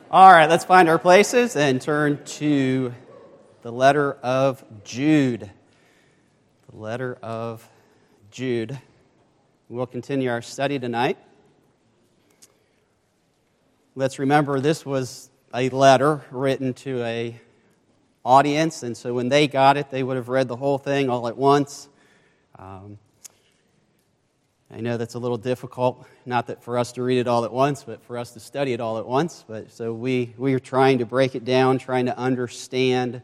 All right, let's find our places and turn to the letter of Jude. The letter of Jude. We'll continue our study tonight. Let's remember this was a letter written to an audience, and so when they got it, they would have read the whole thing all at once. I know that's a little difficult, not that for us to read it all at once, but for us to study it all at once. But so we are trying to break it down, trying to understand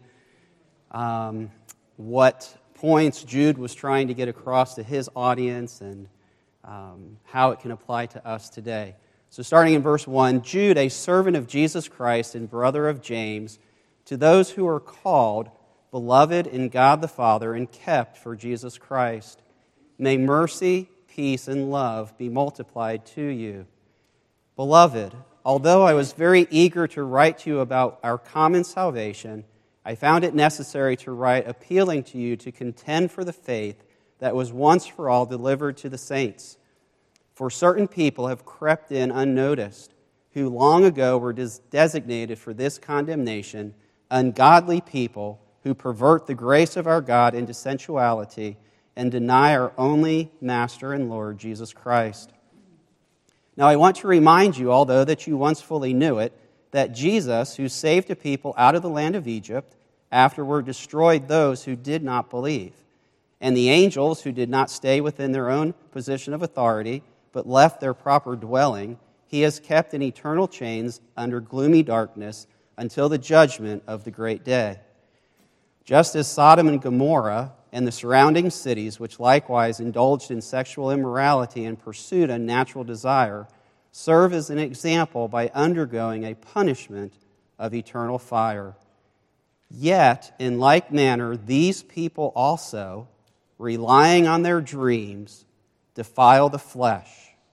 what points Jude was trying to get across to his audience and how it can apply to us today. So starting in verse 1, Jude, a servant of Jesus Christ and brother of James, to those who are called, beloved in God the Father, and kept for Jesus Christ, may mercy, peace, and love be multiplied to you. Beloved, although I was very eager to write to you about our common salvation, I found it necessary to write appealing to you to contend for the faith that was once for all delivered to the saints. For certain people have crept in unnoticed, who long ago were designated for this condemnation, ungodly people who pervert the grace of our God into sensuality and deny our only Master and Lord, Jesus Christ. Now I want to remind you, although that you once fully knew it, that Jesus, who saved a people out of the land of Egypt, afterward destroyed those who did not believe. And the angels who did not stay within their own position of authority, but left their proper dwelling, he has kept in eternal chains under gloomy darkness until the judgment of the great day. Just as Sodom and Gomorrah and the surrounding cities, which likewise indulged in sexual immorality and pursued unnatural desire, serve as an example by undergoing a punishment of eternal fire. Yet, in like manner, these people also, relying on their dreams, defile the flesh,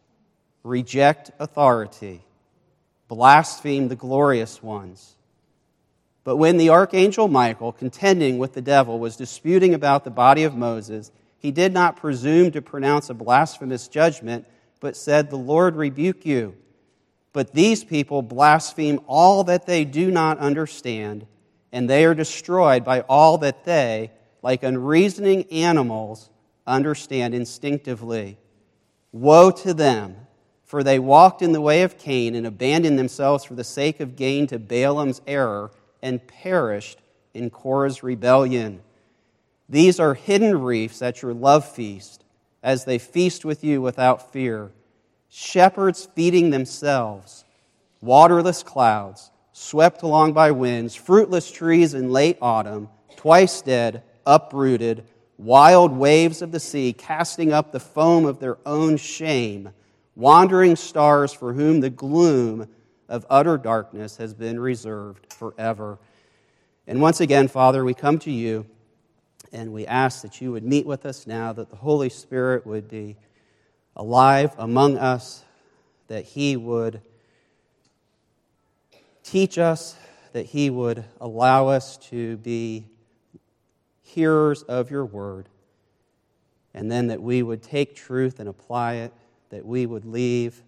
reject authority, blaspheme the glorious ones. But when the archangel Michael, contending with the devil, was disputing about the body of Moses, he did not presume to pronounce a blasphemous judgment, but said, "The Lord rebuke you." But these people blaspheme all that they do not understand, and they are destroyed by all that they, like unreasoning animals, understand instinctively. Woe to them, for they walked in the way of Cain and abandoned themselves for the sake of gain to Balaam's error, and perished in Korah's rebellion. These are hidden reefs at your love feast, as they feast with you without fear. Shepherds feeding themselves, waterless clouds, swept along by winds, fruitless trees in late autumn, twice dead, uprooted, wild waves of the sea, casting up the foam of their own shame, wandering stars for whom the gloom of utter darkness has been reserved forever. And once again, Father, we come to you and we ask that you would meet with us now, that the Holy Spirit would be alive among us, that he would teach us, that he would allow us to be hearers of your word, and then that we would take truth and apply it, that we would leave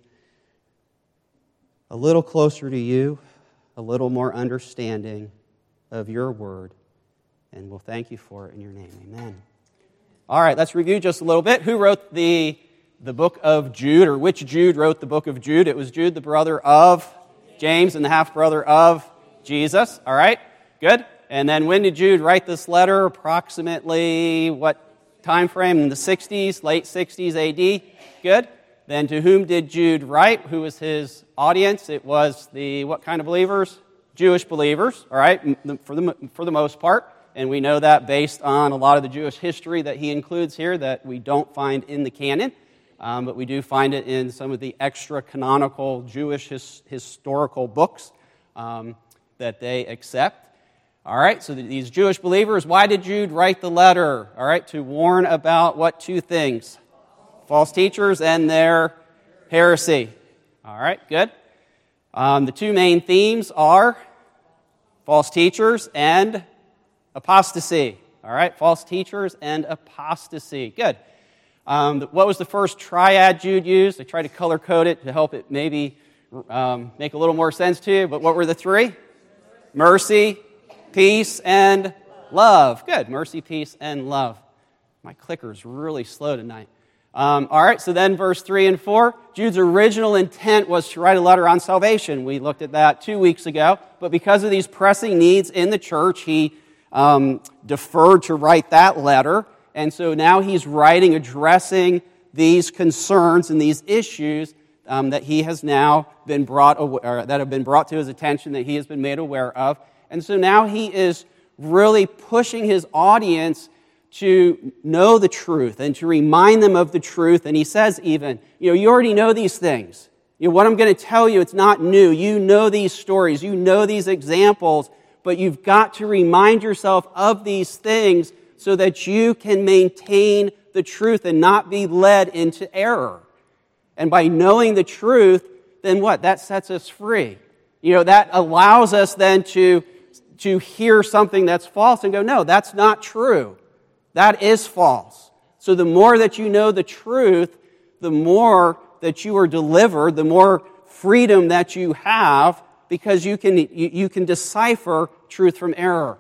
a little closer to you, a little more understanding of your word. And we'll thank you for it in your name. Amen. All right, let's review just a little bit. Who wrote the book of Jude, or which Jude wrote the book of Jude? It was Jude, the brother of James and the half-brother of Jesus. All right, good. And then when did Jude write this letter? Approximately what time frame? In the 60s, late 60s AD. Good. Then to whom did Jude write? Who was his audience? It was the what kind of believers? Jewish believers, all right, for the most part. And we know that based on a lot of the Jewish history that he includes here that we don't find in the canon, but we do find it in some of the extra-canonical Jewish historical books that they accept. All right, so these Jewish believers, why did Jude write the letter? All right, to warn about what two things? False teachers and their heresy. All right, good. The two main themes are false teachers and apostasy. All right, false teachers and apostasy. Good. What was the first triad Jude used? I tried to color code it to help it maybe make a little more sense to you. But what were the three? Mercy, peace, and love. Good. Mercy, peace, and love. My clicker's really slow tonight. All right, so then verse 3 and 4, Jude's original intent was to write a letter on salvation. We looked at that 2 weeks ago. But because of these pressing needs in the church, he deferred to write that letter. And so now he's writing, addressing these concerns and these issues that he has now been brought, or that have been brought to his attention, that he has been made aware of. And so now he is really pushing his audience to know the truth and to remind them of the truth. And he says even, you already know these things. What I'm going to tell you, it's not new. You know these stories. You know these examples. But you've got to remind yourself of these things so that you can maintain the truth and not be led into error. And by knowing the truth, then what? That sets us free. That allows us then to hear something that's false and go, no, that's not true. That is false. So the more that you know the truth, the more that you are delivered, the more freedom that you have, because you can decipher truth from error.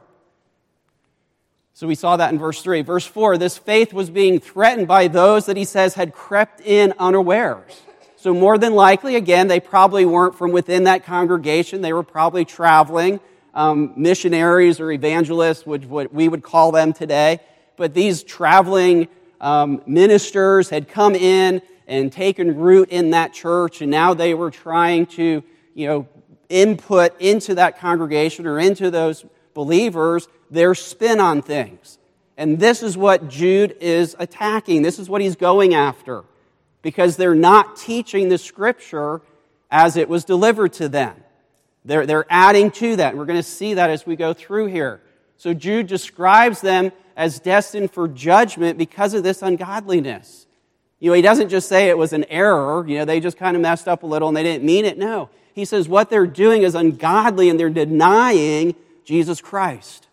So we saw that in verse 3. Verse 4, this faith was being threatened by those that he says had crept in unawares. So more than likely, again, they probably weren't from within that congregation. They were probably traveling missionaries or evangelists, what we would call them today. But these traveling ministers had come in and taken root in that church, and now they were trying to, input into that congregation or into those believers their spin on things. And this is what Jude is attacking. This is what he's going after, because they're not teaching the Scripture as it was delivered to them. They're adding to that, and we're going to see that as we go through here. So Jude describes them as destined for judgment because of this ungodliness. He doesn't just say it was an error, they just kind of messed up a little and they didn't mean it. No. He says what they're doing is ungodly and they're denying Jesus Christ.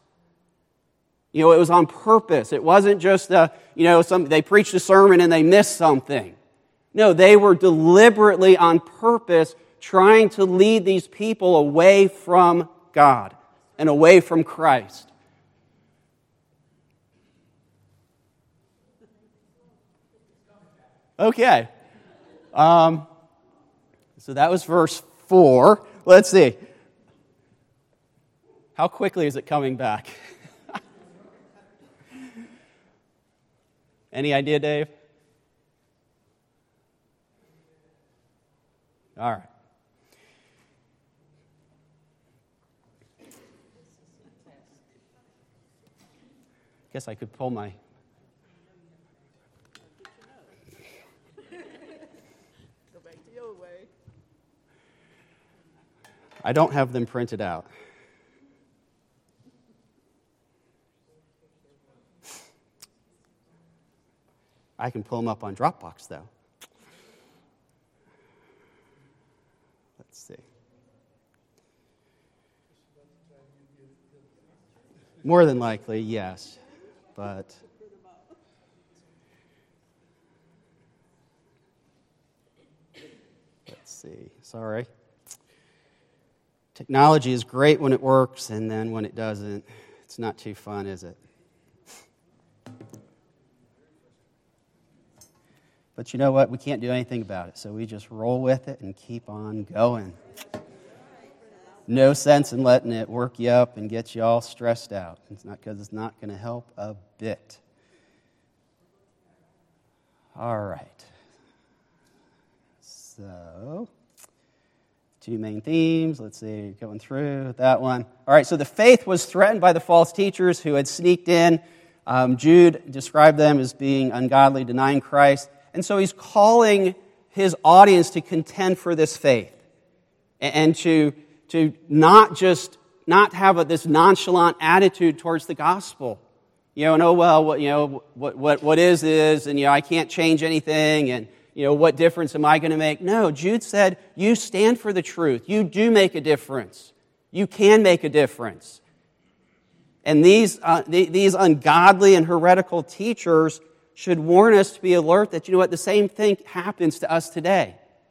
It was on purpose. It wasn't just, they preached a sermon and they missed something. No, they were deliberately on purpose trying to lead these people away from God and away from Christ. Okay. So that was verse 4. Let's see. How quickly is it coming back? Any idea, Dave? All right. Guess I could pull my... I don't have them printed out. I can pull them up on Dropbox, though. Let's see. More than likely, yes. But let's see. Sorry. Technology is great when it works, and then when it doesn't, it's not too fun, is it? But you know what? We can't do anything about it, so we just roll with it and keep on going. No sense in letting it work you up and get you all stressed out. It's not because it's not going to help a bit. All right. So... 2 main themes. Let's see, going through that one. All right, so the faith was threatened by the false teachers who had sneaked in. Jude described them as being ungodly, denying Christ. And so he's calling his audience to contend for this faith and to not have this nonchalant attitude towards the gospel. What is, and I can't change anything, and what difference am I going to make? No, Jude said, you stand for the truth. You do make a difference. You can make a difference. And these ungodly and heretical teachers should warn us to be alert that, the same thing happens to us today.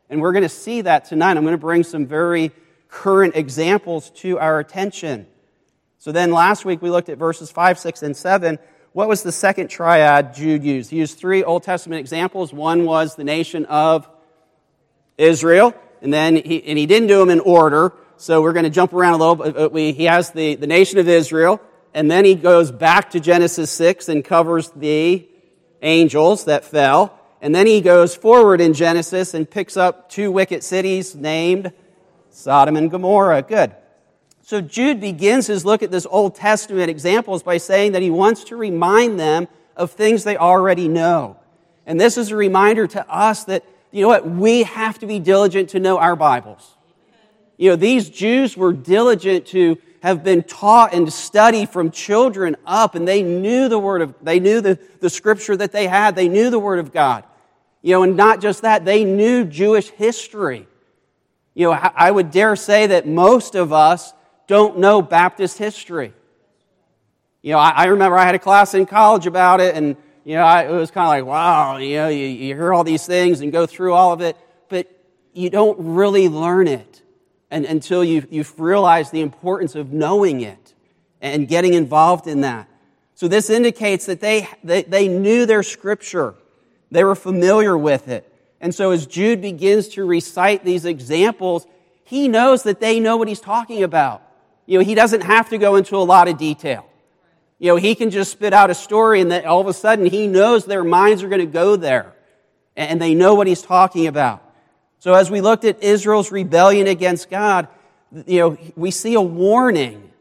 And we're going to see that tonight. I'm going to bring some very current examples to our attention. So then last week we looked at verses 5, 6, and 7. What was the second triad Jude used? He used 3 Old Testament examples. One was the nation of Israel, and then he didn't do them in order, so we're going to jump around a little bit. He has the nation of Israel, and then he goes back to Genesis 6 and covers the angels that fell. And then he goes forward in Genesis and picks up 2 wicked cities named Sodom and Gomorrah. Good. So Jude begins his look at this Old Testament examples by saying that he wants to remind them of things they already know. And this is a reminder to us that, you know what, we have to be diligent to know our Bibles. You know, these Jews were diligent to have been taught and study from children up, and they knew they knew the scripture that they had. They knew the Word of God. You know, and not just that, they knew Jewish history. You know, I would dare say that most of us don't know Baptist history. You know, I remember I had a class in college about it, and, you know, it was kind of like, wow, you know, you hear all these things and go through all of it, but you don't really learn it until you've realized the importance of knowing it and getting involved in that. So this indicates that they knew their scripture. They were familiar with it. And so as Jude begins to recite these examples, he knows that they know what he's talking about. You know, he doesn't have to go into a lot of detail. You know, he can just spit out a story and then all of a sudden he knows their minds are going to go there. And they know what he's talking about. So as we looked at Israel's rebellion against God, you know, we see a warning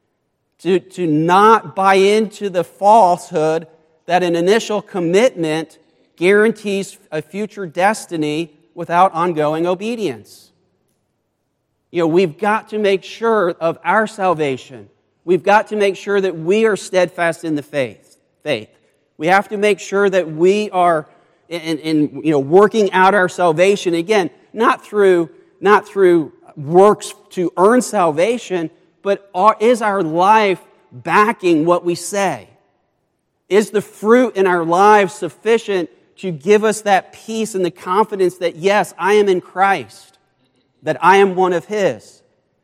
to not buy into the falsehood that an initial commitment guarantees a future destiny without ongoing obedience. You know, we've got to make sure of our salvation. We've got to make sure that we are steadfast in the faith. We have to make sure that we are in working out our salvation, again, not through works to earn salvation, but is our life backing what we say? Is the fruit in our lives sufficient to give us that peace and the confidence that, yes, I am in Christ, that I am one of His?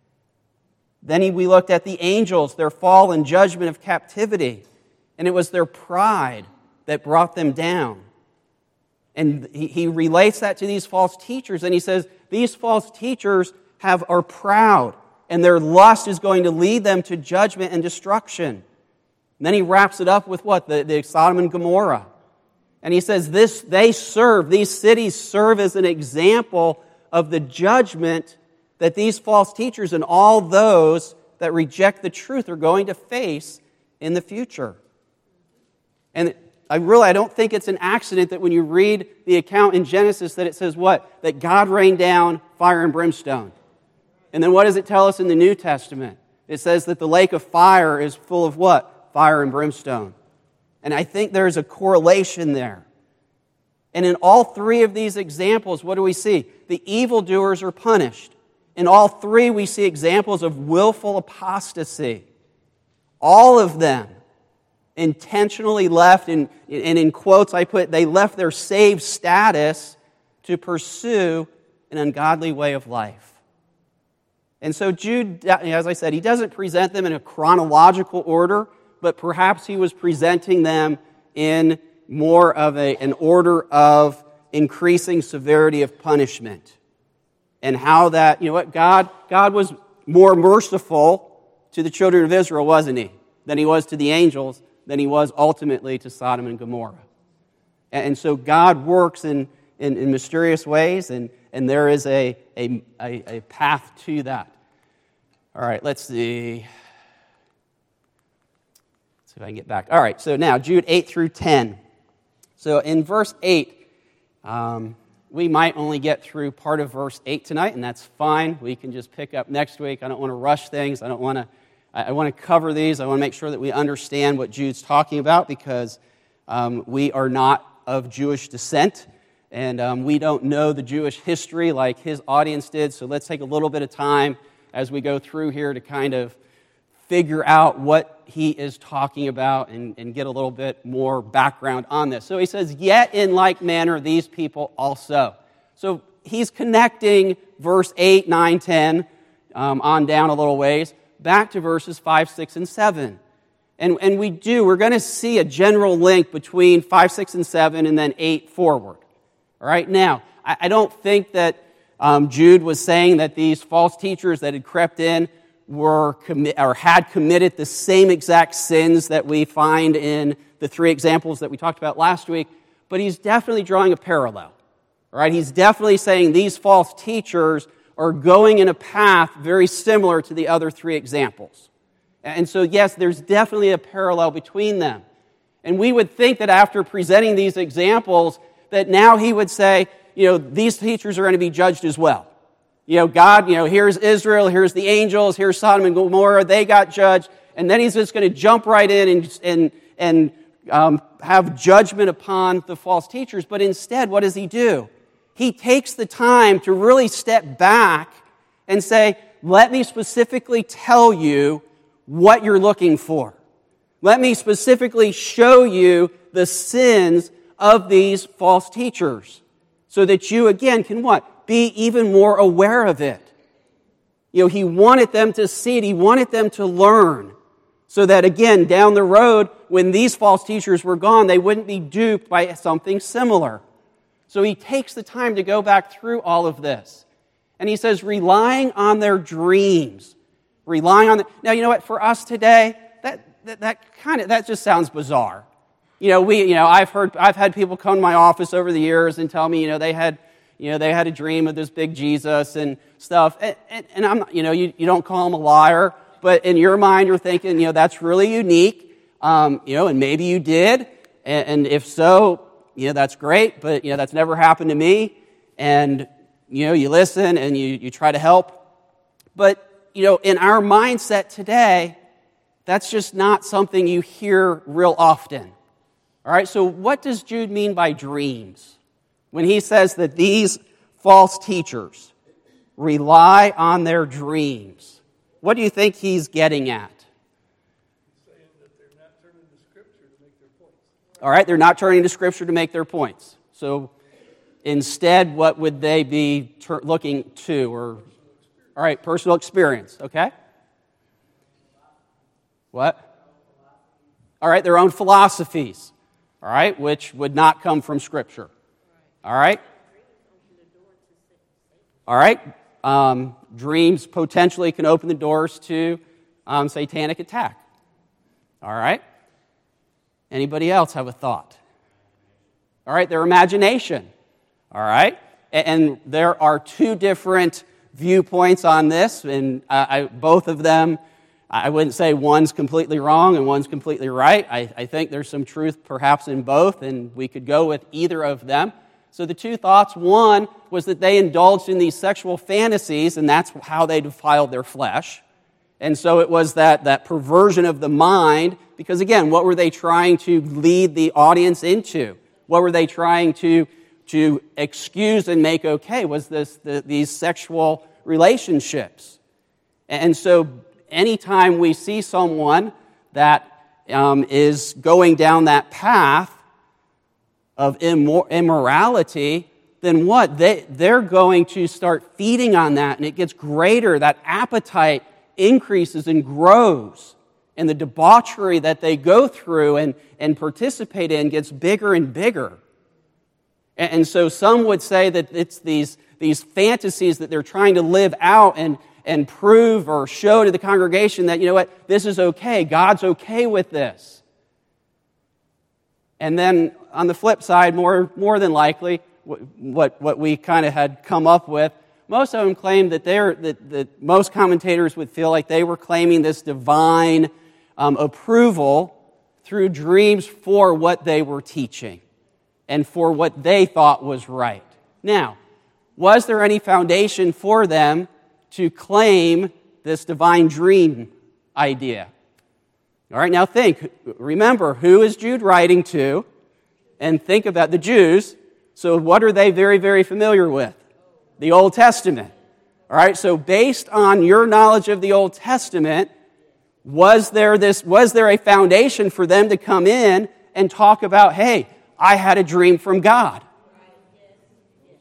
Then we looked at the angels, their fall and judgment of captivity, and it was their pride that brought them down. And he relates that to these false teachers, and he says, these false teachers are proud, and their lust is going to lead them to judgment and destruction. And then he wraps it up with what? The Sodom and Gomorrah. And he says these cities serve as an example of the judgment that these false teachers and all those that reject the truth are going to face in the future. And I don't think it's an accident that when you read the account in Genesis that it says what? That God rained down fire and brimstone. And then what does it tell us in the New Testament? It says that the lake of fire is full of what? Fire and brimstone. And I think there's a correlation there. And in all 3 of these examples, what do we see? The evildoers are punished. In all 3, we see examples of willful apostasy. All of them intentionally left, and in quotes I put, they left their saved status to pursue an ungodly way of life. And so Jude, as I said, he doesn't present them in a chronological order, but perhaps he was presenting them in more of an order of increasing severity of punishment. And how that, God was more merciful to the children of Israel, wasn't He? Than He was to the angels, than He was ultimately to Sodom and Gomorrah. And so God works in mysterious ways, and there is a path to that. All right, let's see. Let's see if I can get back. All right, so now Jude 8 through 10. So in verse 8, we might only get through part of verse 8 tonight, and that's fine. We can just pick up next week. I don't want to rush things. I want to cover these. I want to make sure that we understand what Jude's talking about, because we are not of Jewish descent, and we don't know the Jewish history like his audience did. So let's take a little bit of time as we go through here to kind of figure out what he is talking about and get a little bit more background on this. So he says, yet in like manner these people also. So he's connecting verse 8, 9, 10, on down a little ways, back to verses 5, 6, and 7. And we're going to see a general link between 5, 6, and 7, and then 8 forward. All right, now, I don't think that Jude was saying that these false teachers that had crept in had committed the same exact sins that we find in the 3 examples that we talked about last week, but he's definitely drawing a parallel. All right, he's definitely saying these false teachers are going in a path very similar to the other 3 examples. And so, yes, there's definitely a parallel between them. And we would think that after presenting these examples, that now he would say, these teachers are going to be judged as well. God, here's Israel, here's the angels, here's Sodom and Gomorrah, they got judged, and then he's just going to jump right in and have judgment upon the false teachers. But instead, what does he do? He takes the time to really step back and say, let me specifically tell you what you're looking for. Let me specifically show you the sins of these false teachers so that you, again, can what? Be even more aware of it. He wanted them to see it. He wanted them to learn so that, again, down the road, when these false teachers were gone, they wouldn't be duped by something similar. So he takes the time to go back through all of this. And he says, relying on their dreams. Now, you know what? For us today, that just sounds bizarre. I've had people come to my office over the years and tell me, they had a dream of this big Jesus and stuff. And I'm not, you don't call them a liar, but in your mind you're thinking, that's really unique. And maybe you did. And if so, that's great, but that's never happened to me. And you listen and you try to help. But in our mindset today, that's just not something you hear real often. All right, so what does Jude mean by dreams? When he says that these false teachers rely on their dreams, what do you think he's getting at? He's saying that they're not turning to Scripture to make their points. All right, they're not turning to Scripture to make their points. So instead, what would they be looking to? All right, personal experience, okay? What? All right, their own philosophies, all right, which would not come from Scripture. All right? All right, dreams potentially can open the doors to satanic attack. All right? Anybody else have a thought? All right, their imagination. All right? And there are 2 different viewpoints on this, and both of them, I wouldn't say one's completely wrong and one's completely right. I think there's some truth perhaps in both, and we could go with either of them. So the 2 thoughts, one was that they indulged in these sexual fantasies, and that's how they defiled their flesh. And so it was that perversion of the mind, because again, what were they trying to lead the audience into? What were they trying to excuse and make okay? Was these sexual relationships? And so anytime we see someone that is going down that path of immorality, then what? They're going to start feeding on that, and it gets greater. That appetite increases and grows, and the debauchery that they go through and participate in gets bigger and bigger. And so some would say that it's these fantasies that they're trying to live out and prove or show to the congregation that, this is okay. God's okay with this. And then on the flip side, more than likely, what we kind of had come up with, most of them claimed that most commentators would feel like they were claiming this divine approval through dreams for what they were teaching and for what they thought was right. Now, was there any foundation for them to claim this divine dream idea? All right, now remember, who is Jude writing to? And think about the Jews. So what are they very, very familiar with? The Old Testament. All right, so based on your knowledge of the Old Testament, was there a foundation for them to come in and talk about, hey, I had a dream from God?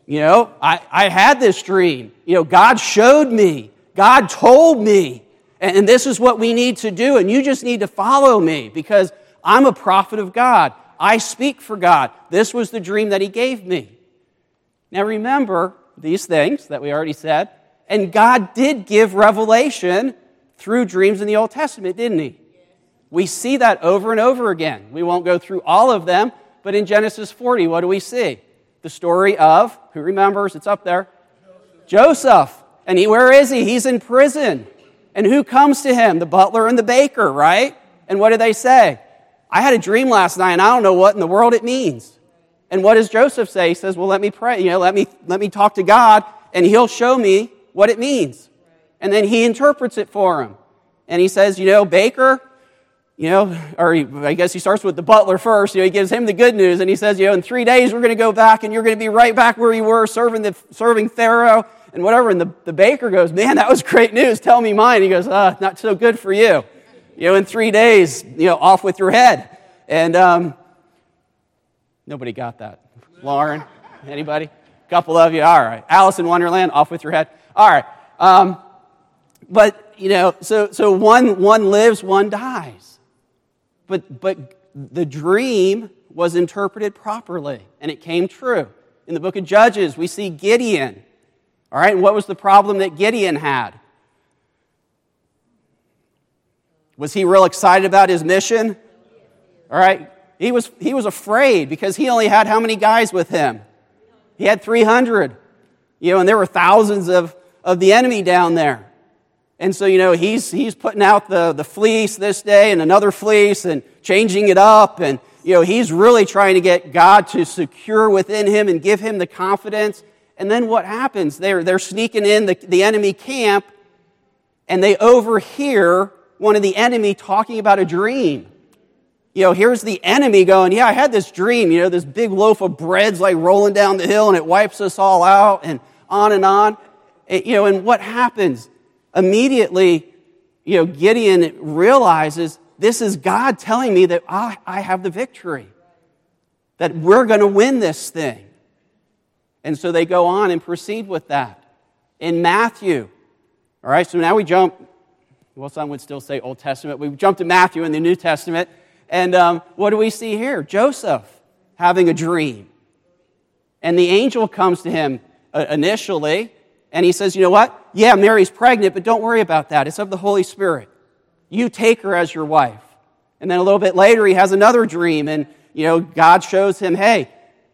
I had this dream. God showed me. God told me. And this is what we need to do. And you just need to follow me because I'm a prophet of God. I speak for God. This was the dream that he gave me. Now remember these things that we already said. And God did give revelation through dreams in the Old Testament, didn't he? We see that over and over again. We won't go through all of them, but in Genesis 40, what do we see? The story of, who remembers? It's up there. Joseph. And where is he? He's in prison. And who comes to him? The butler and the baker, right? And what do they say? I had a dream last night, and I don't know what in the world it means. And what does Joseph say? He says, well, let me pray. Let me talk to God, and he'll show me what it means. And then he interprets it for him. And he says, baker, or I guess he starts with the butler first. He gives him the good news, and he says, in 3 days we're going to go back, and you're going to be right back where you were, serving Pharaoh and whatever. And the baker goes, man, that was great news. Tell me mine. He goes, not so good for you. In 3 days, off with your head. And nobody got that. Lauren, anybody? A couple of you. All right. Alice in Wonderland, off with your head. All right. But so one lives, one dies. But the dream was interpreted properly, and it came true. In the book of Judges, we see Gideon. All right, and what was the problem that Gideon had? Was he real excited about his mission? All right, he was afraid because he only had how many guys with him? He had 300. And there were thousands of the enemy down there. And so, he's putting out the fleece this day and another fleece and changing it up. And, he's really trying to get God to secure within him and give him the confidence. And then what happens? They're sneaking in the enemy camp, and they overhear one of the enemy talking about a dream. Here's the enemy going, I had this dream, this big loaf of bread's like rolling down the hill and it wipes us all out and on and on. And what happens? Immediately, Gideon realizes this is God telling me that I have the victory, that we're going to win this thing. And so they go on and proceed with that. In Matthew, all right, so now we jump, well, some would still say Old Testament. We jump to Matthew in the New Testament. And what do we see here? Joseph having a dream. And the angel comes to him initially, and he says, you know what? Yeah, Mary's pregnant, but don't worry about that. It's of the Holy Spirit. You take her as your wife. And then a little bit later, he has another dream, and God shows him, hey,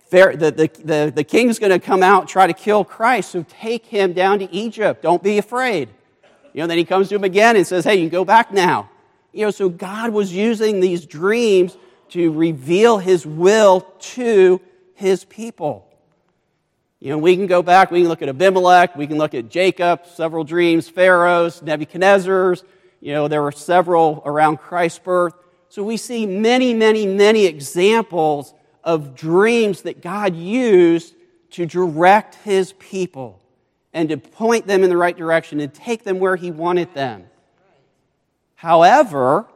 the king's going to come out and try to kill Christ, so take him down to Egypt. Don't be afraid. Then he comes to him again and says, hey, you can go back now. So God was using these dreams to reveal his will to his people. We can go back, we can look at Abimelech, we can look at Jacob, several dreams, Pharaoh's, Nebuchadnezzar's. There were several around Christ's birth. So we see many, many, many examples of dreams that God used to direct his people and to point them in the right direction and take them where he wanted them. However,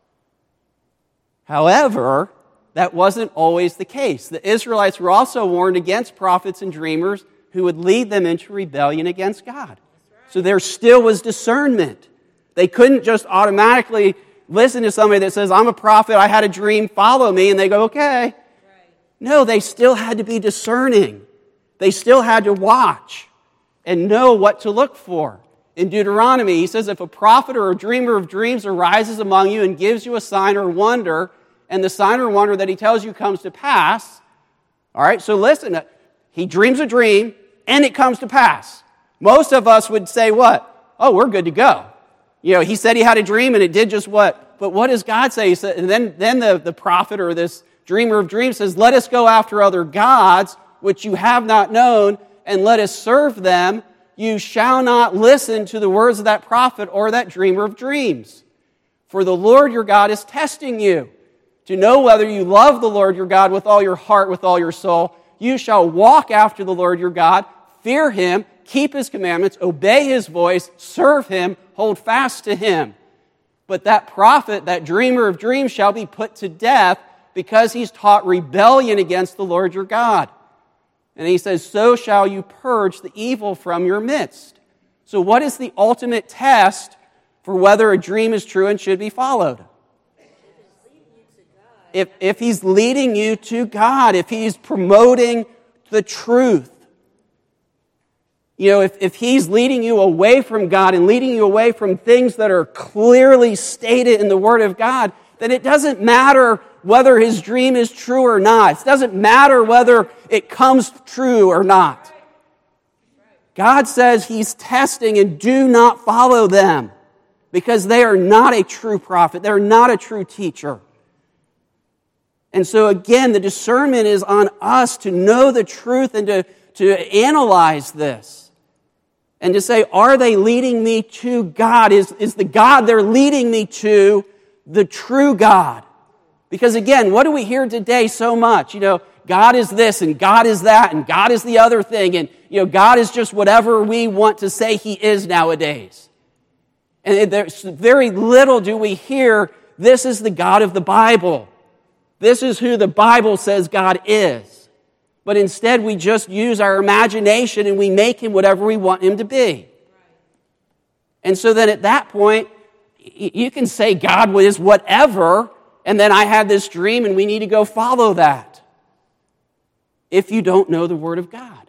that wasn't always the case. The Israelites were also warned against prophets and dreamers who would lead them into rebellion against God. So there still was discernment. They couldn't just automatically listen to somebody that says, I'm a prophet, I had a dream, follow me, and they go, okay. No, they still had to be discerning. They still had to watch and know what to look for. In Deuteronomy, he says, if a prophet or a dreamer of dreams arises among you and gives you a sign or wonder, and the sign or wonder that he tells you comes to pass, all right, so listen, he dreams a dream, and it comes to pass. Most of us would say what? Oh, we're good to go. He said he had a dream, and it did just what? But what does God say? He said, and then the prophet or this dreamer of dreams says, let us go after other gods, which you have not known, and let us serve them. You shall not listen to the words of that prophet or that dreamer of dreams. For the Lord your God is testing you to know whether you love the Lord your God with all your heart, with all your soul. You shall walk after the Lord your God, fear him, keep his commandments, obey his voice, serve him, hold fast to him. But that prophet, that dreamer of dreams, shall be put to death because he's taught rebellion against the Lord your God. And he says, so shall you purge the evil from your midst. So what is the ultimate test for whether a dream is true and should be followed? If he's leading you to God, if he's promoting the truth. You know, if he's leading you away from God and leading you away from things that are clearly stated in the Word of God, then it doesn't matter whether his dream is true or not. It doesn't matter whether it comes true or not. God says he's testing, and do not follow them because they are not a true prophet. They're not a true teacher. And so again, the discernment is on us to know the truth and to analyze this. And to say, are they leading me to God? Is the God they're leading me to the true God? Because again, what do we hear today so much? You know, God is this and God is that and God is the other thing. And, you know, God is just whatever we want to say he is nowadays. And there's very little do we hear, this is the God of the Bible. This is who the Bible says God is. But instead we just use our imagination and we make him whatever we want him to be. And so then at that point, you can say God is whatever, and then I had this dream and we need to go follow that. If you don't know the Word of God.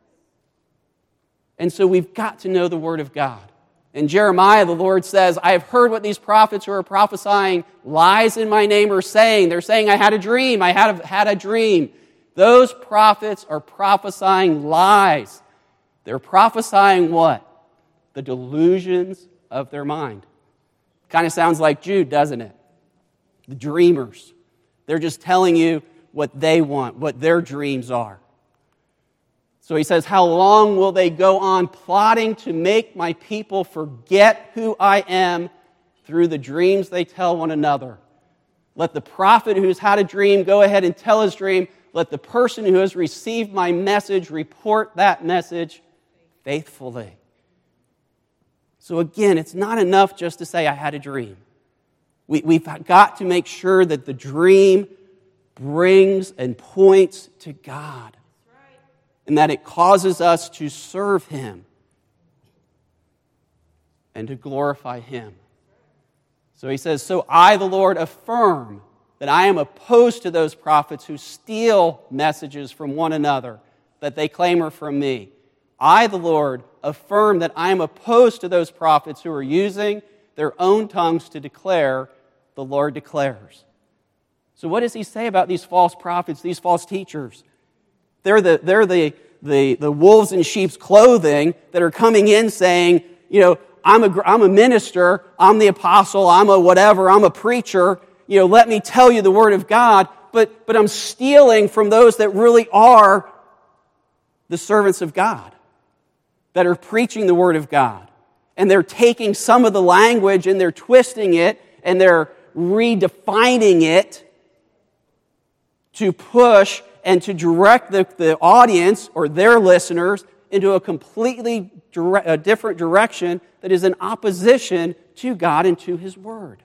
And so we've got to know the Word of God. In Jeremiah, the Lord says, I have heard what these prophets who are prophesying lies in my name are saying. They're saying, I had a dream, I had a dream. Those prophets are prophesying lies. They're prophesying what? The delusions of their mind. Kind of sounds like Jude, doesn't it? The dreamers. They're just telling you what they want, what their dreams are. So he says, how long will they go on plotting to make my people forget who I am through the dreams they tell one another? Let the prophet who's had a dream go ahead and tell his dream. Let the person who has received my message report that message faithfully. So again, it's not enough just to say, I had a dream. We've got to make sure that the dream brings and points to God. And that it causes us to serve him and to glorify him. So he says, so I, the Lord, affirm that I am opposed to those prophets who steal messages from one another that they claim are from me. I, the Lord, affirm that I am opposed to those prophets who are using their own tongues to declare, the Lord declares. So what does he say about these false prophets, these false teachers? They're the wolves in sheep's clothing that are coming in saying, you know, I'm a minister, I'm the apostle, I'm a whatever, I'm a preacher, you know, let me tell you the word of God, but I'm stealing from those that really are the servants of God, that are preaching the word of God. And they're taking some of the language and they're twisting it and they're redefining it to push and to direct the audience or their listeners into a completely different direction that is in opposition to God and to his word.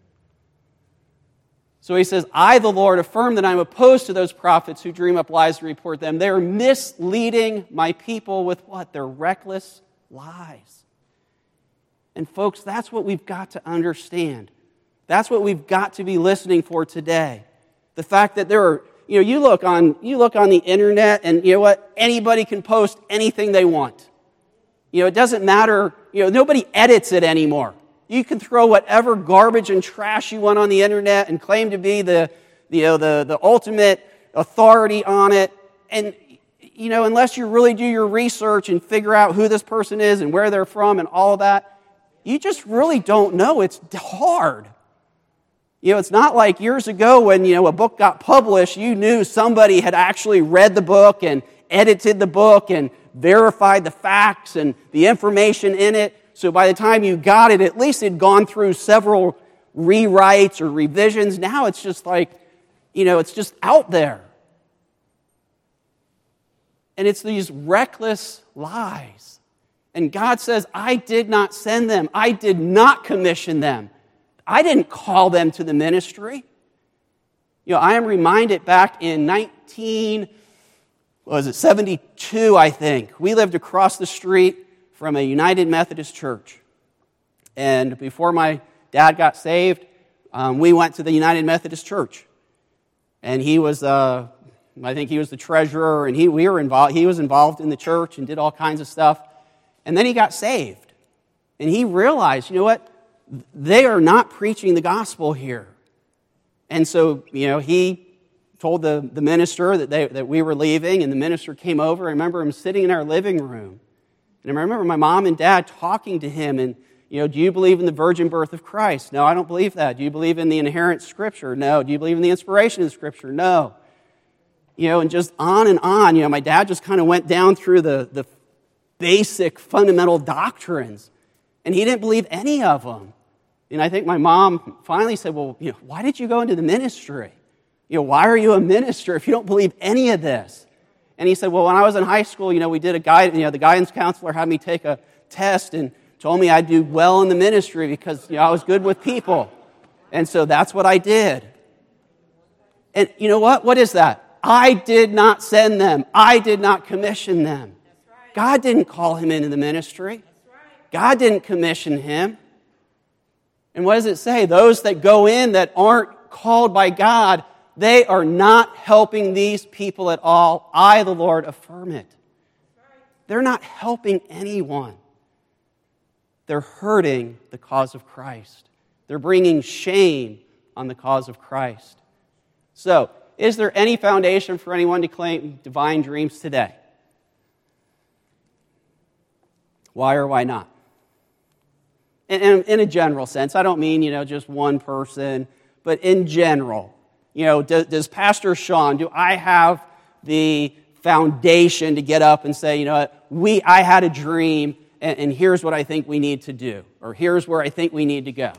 So he says, I, the Lord, affirm that I'm opposed to those prophets who dream up lies to report them. They are misleading my people with what? Their reckless lies. And folks, that's what we've got to understand. That's what we've got to be listening for today. The fact that there are, you know, you look on the internet and you know what? Anybody can post anything they want. You know, it doesn't matter, you know, nobody edits it anymore. You can throw whatever garbage and trash you want on the internet and claim to be the ultimate authority on it. And, you know, unless you really do your research and figure out who this person is and where they're from and all of that, you just really don't know. It's hard. You know, it's not like years ago when, you know, a book got published, you knew somebody had actually read the book and edited the book and verified the facts and the information in it. So by the time you got it, at least it had gone through several rewrites or revisions. Now it's just like, you know, it's just out there. And it's these reckless lies. And God says, I did not send them. I did not commission them. I didn't call them to the ministry. You know, I am reminded back in was it 72, I think. We lived across the street from a United Methodist church. And before my dad got saved, we went to the United Methodist Church. And he was, I think he was the treasurer, and he was involved in the church and did all kinds of stuff. And then he got saved. And he realized, you know what? They are not preaching the gospel here. And so, he told the minister that we were leaving, and the minister came over. I remember him sitting in our living room. And I remember my mom and dad talking to him, and, do you believe in the virgin birth of Christ? No, I don't believe that. Do you believe in the inherent Scripture? No. Do you believe in the inspiration of the Scripture? No. And just on and on. My dad just kind of went down through the basic fundamental doctrines, and he didn't believe any of them. And I think my mom finally said, well, why did you go into the ministry? Why are you a minister if you don't believe any of this? And he said, well, when I was in high school, we did the guidance counselor had me take a test and told me I'd do well in the ministry because, I was good with people. And so that's what I did. And you know what? What is that? I did not send them. I did not commission them. God didn't call him into the ministry. God didn't commission him. And what does it say? Those that go in that aren't called by God, they are not helping these people at all. I, the Lord, affirm it. They're not helping anyone. They're hurting the cause of Christ. They're bringing shame on the cause of Christ. So, is there any foundation for anyone to claim divine dreams today? Why or why not? In a general sense, I don't mean, just one person, but in general. Does Pastor Sean, do I have the foundation to get up and say, I had a dream, and here's what I think we need to do, or here's where I think we need to go?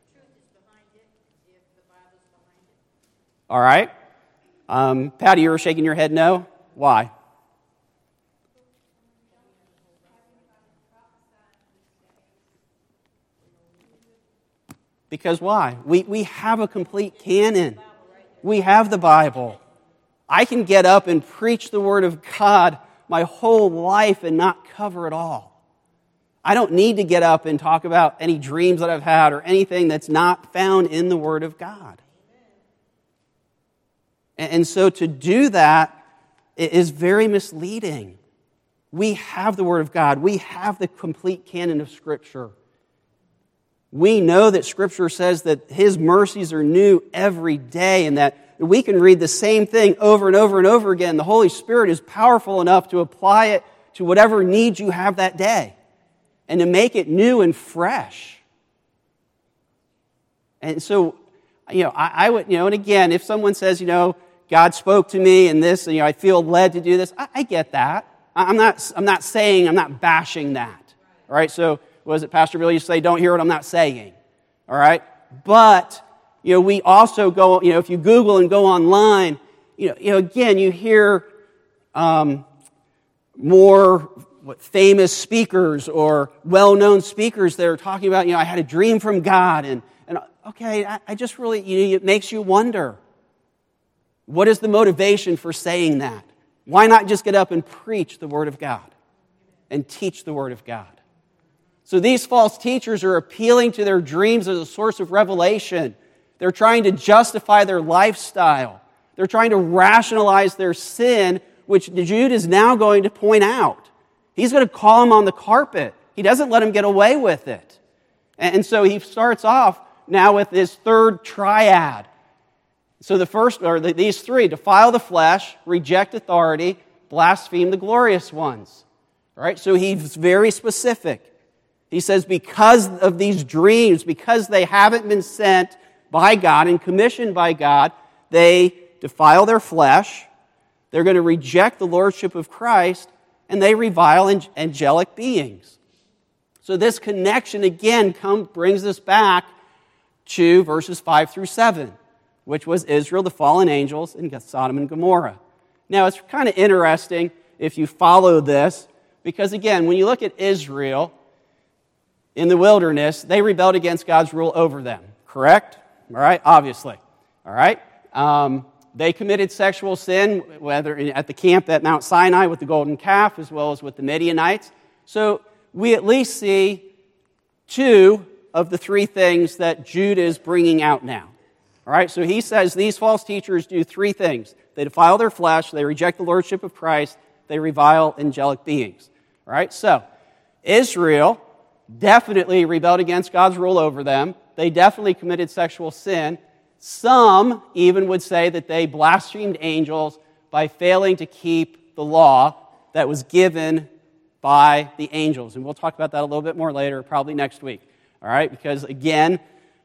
All right. Patty, you were shaking your head no? Why? Because why? We have a complete canon. We have the Bible. I can get up and preach the Word of God my whole life and not cover it all. I don't need to get up and talk about any dreams that I've had or anything that's not found in the Word of God. And so to do that is very misleading. We have the Word of God. We have the complete canon of Scripture. We know that Scripture says that His mercies are new every day and that we can read the same thing over and over and over again. The Holy Spirit is powerful enough to apply it to whatever needs you have that day and to make it new and fresh. And so, I would, and again, if someone says, God spoke to me and this, and I feel led to do this, I get that. I'm not bashing that. All right, so was it Pastor Bill used to say, don't hear what I'm not saying. All right? But, we also go, if you Google and go online, again, you hear more famous speakers or well-known speakers that are talking about, I had a dream from God. And okay, I just really, it makes you wonder, what is the motivation for saying that? Why not just get up and preach the Word of God and teach the Word of God? So these false teachers are appealing to their dreams as a source of revelation. They're trying to justify their lifestyle. They're trying to rationalize their sin, which Jude is now going to point out. He's going to call them on the carpet. He doesn't let them get away with it. And so he starts off now with his third triad. So the first, these three: defile the flesh, reject authority, blaspheme the glorious ones. All right, so he's very specific. He says because of these dreams, because they haven't been sent by God and commissioned by God, they defile their flesh, they're going to reject the lordship of Christ, and they revile angelic beings. So this connection again brings us back to verses 5 through 7, which was Israel, the fallen angels, and Sodom and Gomorrah. Now it's kind of interesting if you follow this, because again, when you look at Israel in the wilderness, they rebelled against God's rule over them, correct? All right, obviously. All right? They committed sexual sin, whether at the camp at Mount Sinai with the golden calf, as well as with the Midianites. So we at least see two of the three things that Jude is bringing out now. All right, so he says these false teachers do three things. They defile their flesh, they reject the lordship of Christ, they revile angelic beings. All right, so Israel definitely rebelled against God's rule over them. They definitely committed sexual sin. Some even would say that they blasphemed angels by failing to keep the law that was given by the angels. And we'll talk about that a little bit more later, probably next week. All right, because again,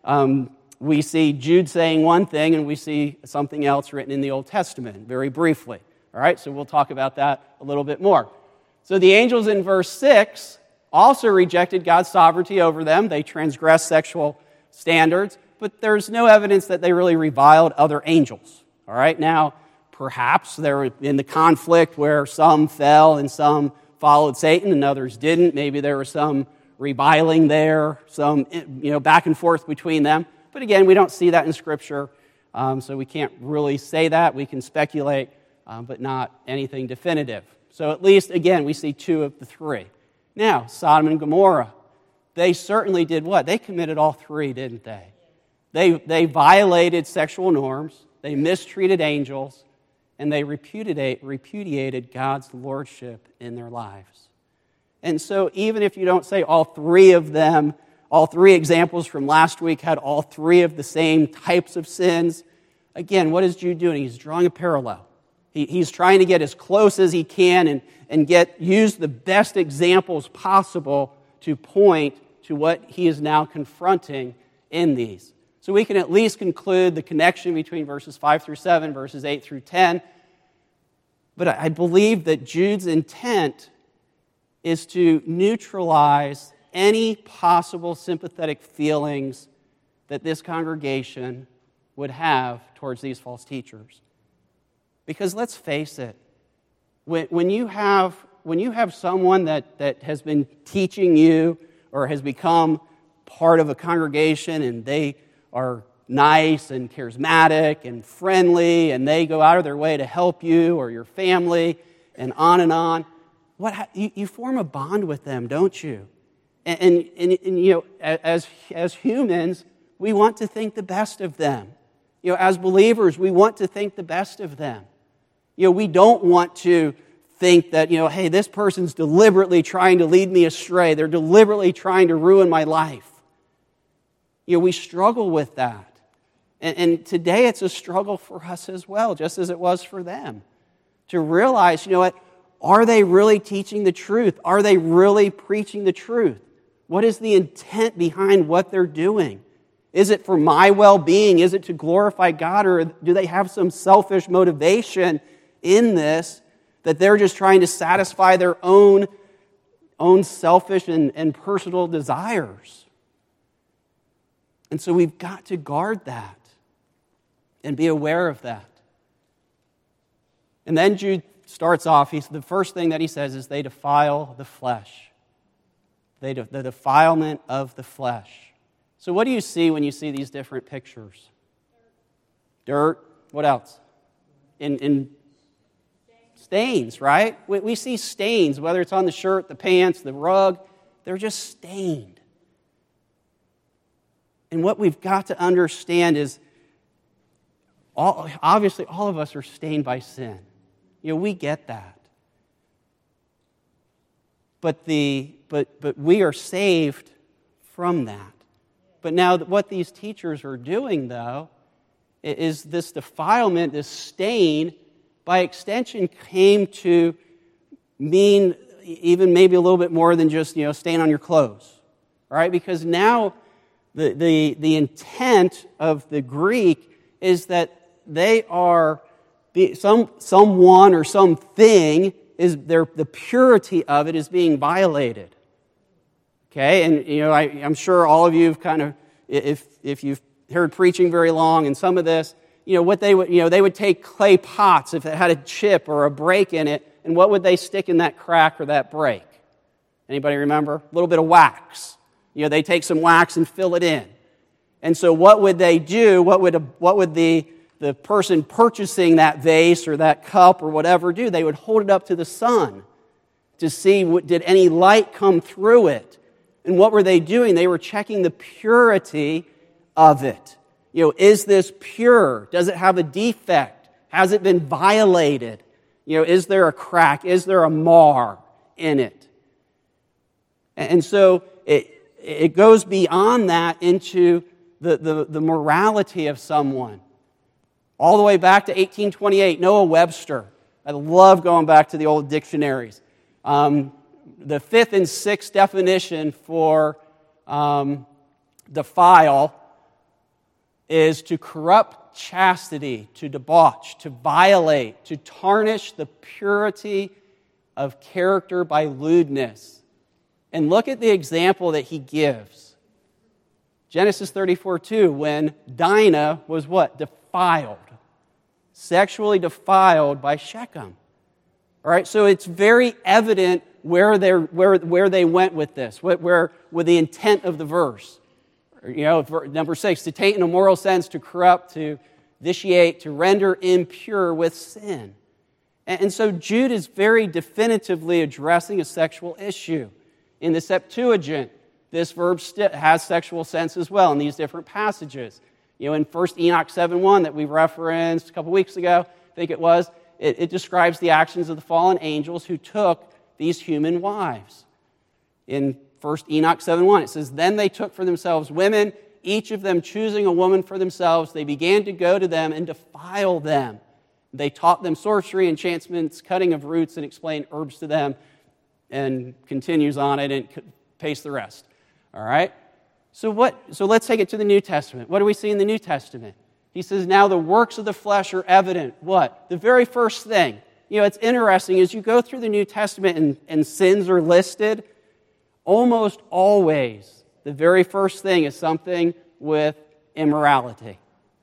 we see Jude saying one thing and we see something else written in the Old Testament, very briefly. All right, so we'll talk about that a little bit more. So the angels in verse 6 also rejected God's sovereignty over them. They transgressed sexual standards, but there's no evidence that they really reviled other angels. All right, now, perhaps they were in the conflict where some fell and some followed Satan and others didn't. Maybe there was some reviling there, some back and forth between them. But again, we don't see that in Scripture, so we can't really say that. We can speculate, but not anything definitive. So at least, again, we see two of the three. Now, Sodom and Gomorrah, they certainly did what? They committed all three, didn't they? They violated sexual norms, they mistreated angels, and they repudiated God's lordship in their lives. And so even if you don't say all three of them, all three examples from last week had all three of the same types of sins, again, what is Jude doing? He's drawing a parallel. He's trying to get as close as he can and use the best examples possible to point to what he is now confronting in these. So we can at least conclude the connection between verses 5 through 7, verses 8 through 10. But I believe that Jude's intent is to neutralize any possible sympathetic feelings that this congregation would have towards these false teachers. Because let's face it, when you have someone that has been teaching you or has become part of a congregation and they are nice and charismatic and friendly and they go out of their way to help you or your family and on, you form a bond with them, don't you? And as humans, we want to think the best of them. As believers, we want to think the best of them. We don't want to think that, hey, this person's deliberately trying to lead me astray. They're deliberately trying to ruin my life. We struggle with that. And today it's a struggle for us as well, just as it was for them. To realize, are they really teaching the truth? Are they really preaching the truth? What is the intent behind what they're doing? Is it for my well-being? Is it to glorify God? Or do they have some selfish motivation in this that they're just trying to satisfy their own selfish and personal desires? And so we've got to guard that and be aware of that. And then Jude starts off, the first thing that he says is they defile the flesh. The defilement of the flesh. So what do you see when you see these different pictures? Dirt. What else? In stains, right? We see stains, whether it's on the shirt, the pants, the rug. They're just stained. And what we've got to understand is, obviously all of us are stained by sin. We get that. But we are saved from that. But now what these teachers are doing, though, is this defilement, this stain, by extension came to mean even maybe a little bit more than just, stain on your clothes. All right? Because now the intent of the Greek is that they are someone or something the purity of it is being violated. Okay, and I'm sure all of you have kind of, if you've heard preaching very long, and some of this, what they would take clay pots if it had a chip or a break in it, and what would they stick in that crack or that break? Anybody remember? A little bit of wax. They take some wax and fill it in. And so what would they do? What would the the person purchasing that vase or that cup or whatever do? They would hold it up to the sun to see did any light come through it. And what were they doing? They were checking the purity of it. Is this pure? Does it have a defect? Has it been violated? Is there a crack? Is there a mar in it? And so it goes beyond that into the morality of someone. All the way back to 1828, Noah Webster. I love going back to the old dictionaries. The fifth and sixth definition for defile is to corrupt chastity, to debauch, to violate, to tarnish the purity of character by lewdness. And look at the example that he gives. Genesis 34:2, when Dinah was what? Defiled. Sexually defiled by Shechem. All right, so it's very evident where they went with this, where with the intent of the verse. Number 6, to taint in a moral sense, to corrupt, to vitiate, to render impure with sin. And so Jude is very definitively addressing a sexual issue. In the Septuagint, this verb has sexual sense as well in these different passages. In 1 Enoch 7:1 that we referenced a couple weeks ago, I think it was, it describes the actions of the fallen angels who took these human wives. In 1 Enoch 7:1, it says, "Then they took for themselves women, each of them choosing a woman for themselves. They began to go to them and defile them. They taught them sorcery, enchantments, cutting of roots, and explained herbs to them," and continues on it and pastes the rest. All right? So let's take it to the New Testament. What do we see in the New Testament? He says, now the works of the flesh are evident. What? The very first thing. It's interesting, as you go through the New Testament and sins are listed, almost always the very first thing is something with immorality.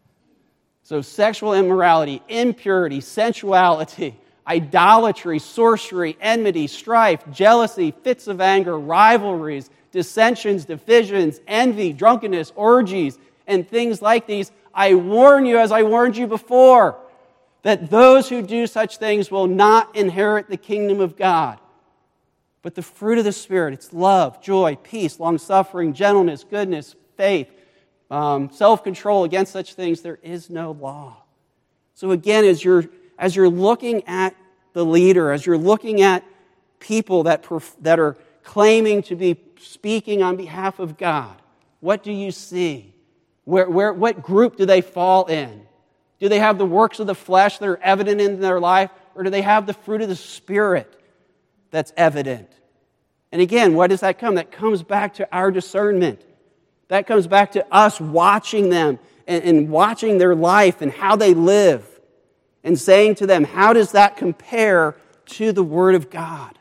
So sexual immorality, impurity, sensuality, idolatry, sorcery, enmity, strife, jealousy, fits of anger, rivalries, dissensions, divisions, envy, drunkenness, orgies, and things like these. I warn you, as I warned you before, that those who do such things will not inherit the kingdom of God. But the fruit of the Spirit, it's love, joy, peace, long-suffering, gentleness, goodness, faith, self-control. Against such things there is no law. So again, as you're looking at the leader, as you're looking at people that are claiming to be speaking on behalf of God, what do you see? What group do they fall in? Do they have the works of the flesh that are evident in their life, or do they have the fruit of the Spirit that's evident? And again, what does that come? That comes back to our discernment. That comes back to us watching them and watching their life and how they live and saying to them, how does that compare to the Word of God?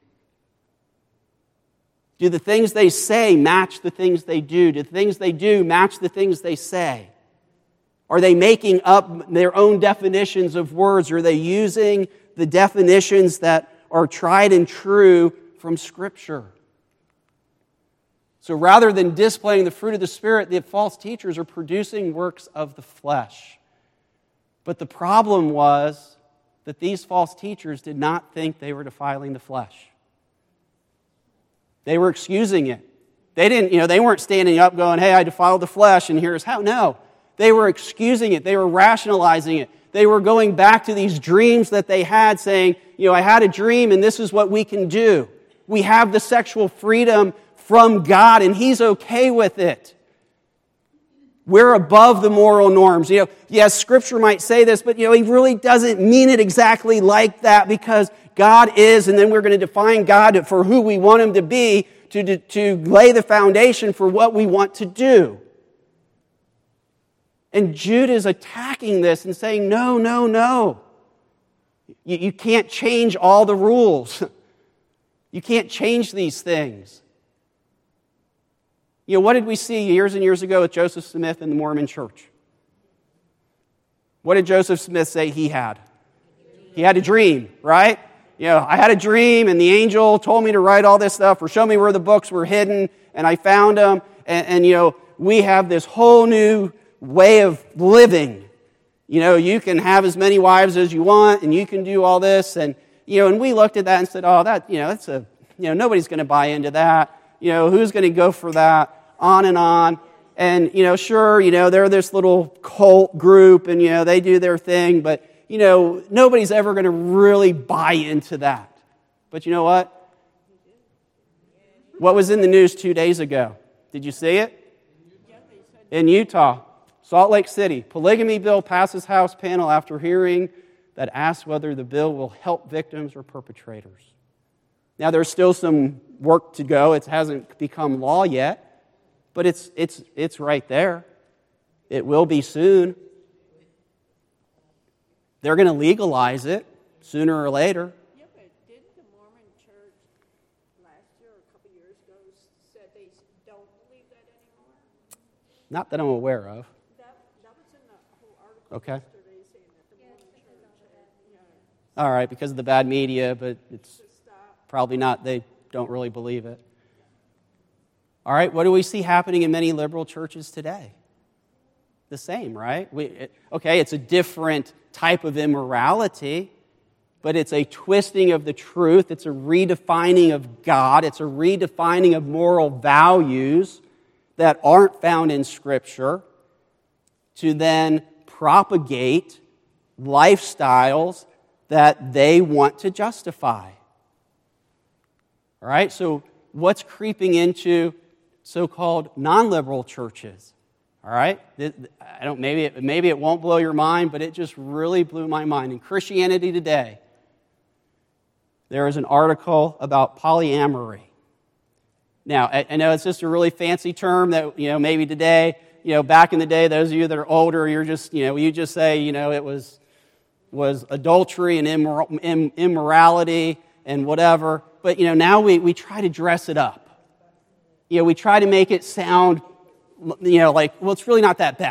Do the things they say match the things they do? Do the things they do match the things they say? Are they making up their own definitions of words? Are they using the definitions that are tried and true from Scripture? So rather than displaying the fruit of the Spirit, the false teachers are producing works of the flesh. But the problem was that these false teachers did not think they were defiling the flesh. They were excusing it. They weren't standing up going, hey, I defiled the flesh and here's how. No, they were excusing it. They were rationalizing it. They were going back to these dreams that they had saying, I had a dream and this is what we can do. We have the sexual freedom from God and He's okay with it. We're above the moral norms. Yes, Scripture might say this, but He really doesn't mean it exactly like that because God is, and then we're going to define God for who we want Him to be to lay the foundation for what we want to do. And Jude is attacking this and saying, no. You can't change all the rules. You can't change these things. What did we see years and years ago with Joseph Smith in the Mormon Church? What did Joseph Smith say he had? He had a dream, right? I had a dream and the angel told me to write all this stuff or show me where the books were hidden and I found them and we have this whole new way of living. You can have as many wives as you want, and you can do all this. And we looked at that and said, oh, that's nobody's going to buy into that. Who's going to go for that? On and on. And, sure, they're this little cult group, and, they do their thing, but, nobody's ever going to really buy into that. But you know what? What was in the news 2 days ago? Did you see it? In Utah, Salt Lake City, polygamy bill passes House panel after hearing that asks whether the bill will help victims or perpetrators. Now, there's still some work to go. It hasn't become law yet, but it's right there. It will be soon. They're going to legalize it sooner or later. Yeah, but didn't the Mormon Church last year or a couple years ago said they don't believe that anymore? Not that I'm aware of. That was in the whole article Okay. yesterday saying that the Mormon Church All right, because of the bad media, but it's probably not. They don't really believe it. All right, what do we see happening in many liberal churches today? The same, right? It's a different type of immorality, but it's a twisting of the truth. It's a redefining of God. It's a redefining of moral values that aren't found in Scripture to then propagate lifestyles that they want to justify. All right, so what's creeping into so-called non-liberal churches? All right, maybe it won't blow your mind, but it just really blew my mind. In Christianity Today, there is an article about polyamory. Now, I know it's just a really fancy term that maybe today, back in the day, those of you that are older, you're just you just say it was adultery and immorality and whatever. But now we try to dress it up. We try to make it sound like, well, it's really not that bad.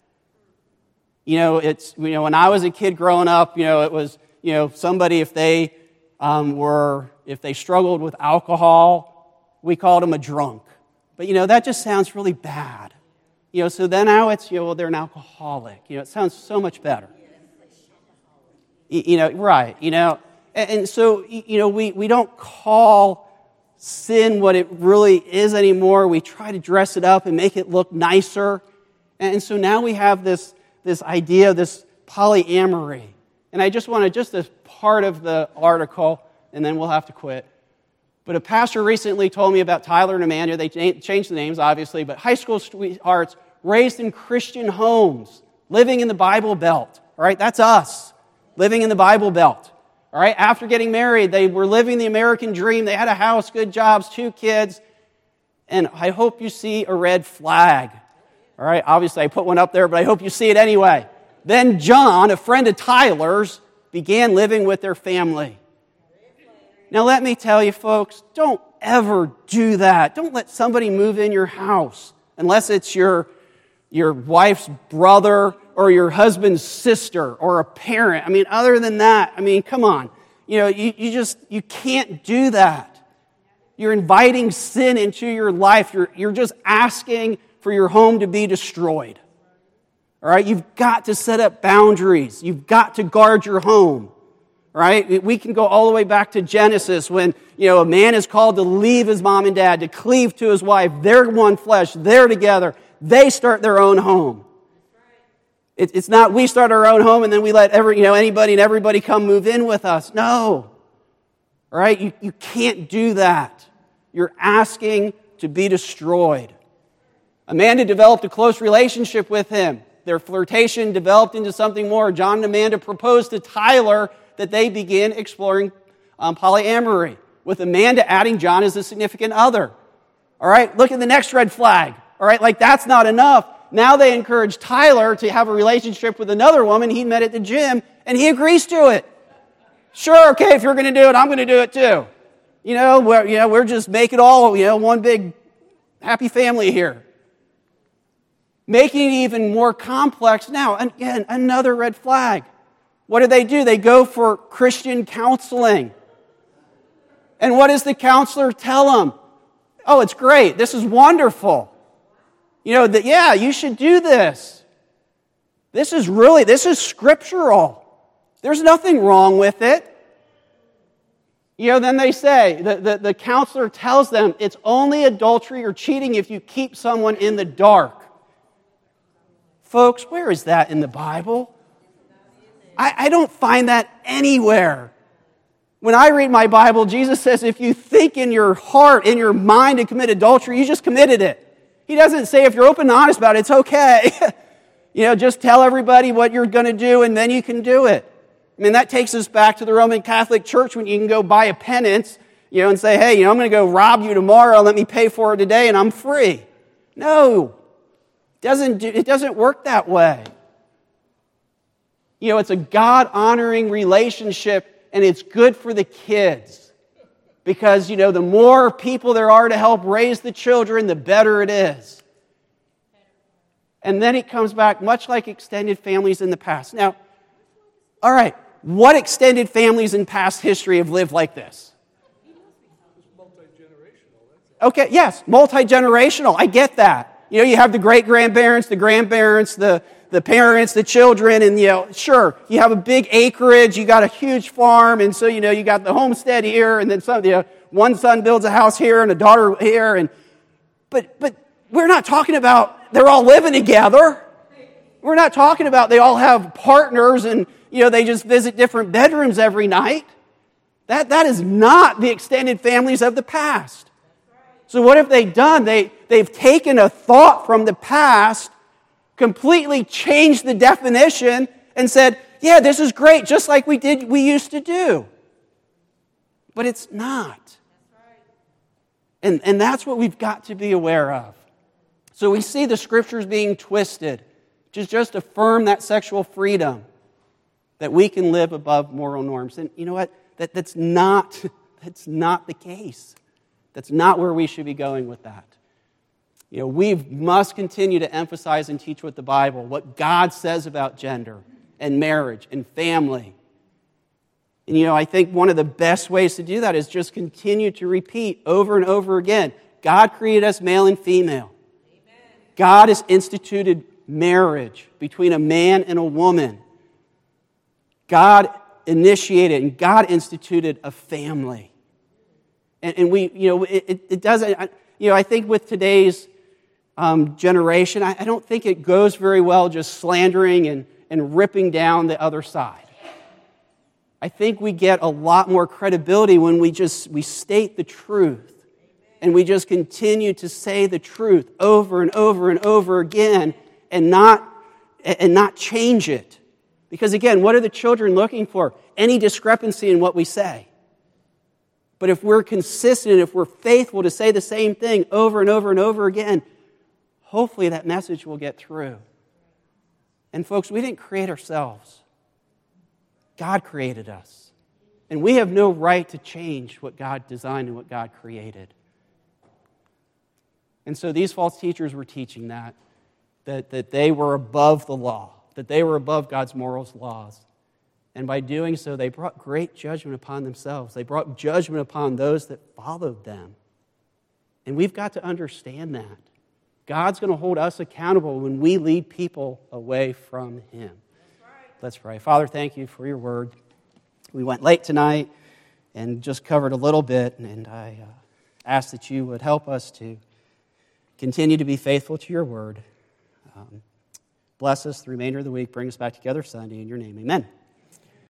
It's when I was a kid growing up, it was somebody if they struggled with alcohol, we called them a drunk. But that just sounds really bad. So then now it's well, they're an alcoholic. It sounds so much better. Right. And so we don't call sin what it really is anymore. We try to dress it up and make it look nicer. And so now we have this idea of this polyamory. And I just want to, just as part of the article, and then we'll have to quit. But a pastor recently told me about Tyler and Amanda. They changed the names, obviously, but high school sweethearts raised in Christian homes, living in the Bible Belt. All right, that's us, living in the Bible Belt. All right, after getting married, they were living the American dream. They had a house, good jobs, 2 kids. And I hope you see a red flag. All right, obviously I put one up there, but I hope you see it anyway. Then John, a friend of Tyler's, began living with their family. Now let me tell you, folks, don't ever do that. Don't let somebody move in your house unless it's your wife's brother or your husband's sister or a parent. Other than that, come on. You can't do that. You're inviting sin into your life. You're just asking for your home to be destroyed. All right? You've got to set up boundaries. You've got to guard your home. All right? We can go all the way back to Genesis when, a man is called to leave his mom and dad, to cleave to his wife. They're one flesh. They're together. They start their own home. It's not we start our own home and then we let anybody and everybody come move in with us. No. All right? You can't do that. You're asking to be destroyed. Amanda developed a close relationship with him. Their flirtation developed into something more. John and Amanda proposed to Tyler that they begin exploring polyamory, with Amanda adding John as a significant other. All right? Look at the next red flag. All right? That's not enough. Now they encourage Tyler to have a relationship with another woman he met at the gym, and he agrees to it. Sure, okay, if you're going to do it, I'm going to do it too. We're just make it all, one big happy family here. Making it even more complex now. Again, another red flag. What do? They go for Christian counseling. And what does the counselor tell them? Oh, it's great. This is wonderful. You should do this. This is scriptural. There's nothing wrong with it. Then they say, the counselor tells them it's only adultery or cheating if you keep someone in the dark. Folks, where is that in the Bible? I don't find that anywhere. When I read my Bible, Jesus says if you think in your heart, in your mind to commit adultery, you just committed it. He doesn't say if you're open and honest about it, it's okay. Just tell everybody what you're going to do and then you can do it. I mean, that takes us back to the Roman Catholic Church when you can go buy a penance, and say, hey, I'm going to go rob you tomorrow, let me pay for it today and I'm free. No, it doesn't work that way. It's a God-honoring relationship and it's good for the kids. Because, the more people there are to help raise the children, the better it is. And then it comes back much like extended families in the past. Now, all right, what extended families in past history have lived like this? Multi-generational. Okay, yes, multi-generational. I get that. You have the great-grandparents, the grandparents, the parents, the children, and, sure, you have a big acreage, you got a huge farm, and so, you got the homestead here, and then one son builds a house here and a daughter here, but we're not talking about they're all living together. We're not talking about they all have partners and, they just visit different bedrooms every night. That is not the extended families of the past. So what have they done? They've taken a thought from the past, completely changed the definition, and said, yeah, this is great, just like we used to do. But it's not. And that's what we've got to be aware of. So we see the scriptures being twisted to just affirm that sexual freedom, that we can live above moral norms. And you know what? That's not the case. That's not where we should be going with that. We must continue to emphasize and teach what God says about gender and marriage and family. And I think one of the best ways to do that is just continue to repeat over and over again. God created us male and female. Amen. God has instituted marriage between a man and a woman. God initiated and God instituted a family. And we, it doesn't, I think with today's generation, I don't think it goes very well just slandering and ripping down the other side. I think we get a lot more credibility when we state the truth. And we just continue to say the truth over and over and over again and not change it. Because again, what are the children looking for? Any discrepancy in what we say. But if we're consistent, if we're faithful to say the same thing over and over and over again, hopefully that message will get through. And folks, we didn't create ourselves. God created us. And we have no right to change what God designed and what God created. And so these false teachers were teaching that they were above the law, that they were above God's morals laws. And by doing so, they brought great judgment upon themselves. They brought judgment upon those that followed them. And we've got to understand that. God's going to hold us accountable when we lead people away from Him. Let's pray. Father, thank you for your word. We went late tonight and just covered a little bit, and I ask that you would help us to continue to be faithful to your word. Bless us the remainder of the week. Bring us back together Sunday. In your name, amen.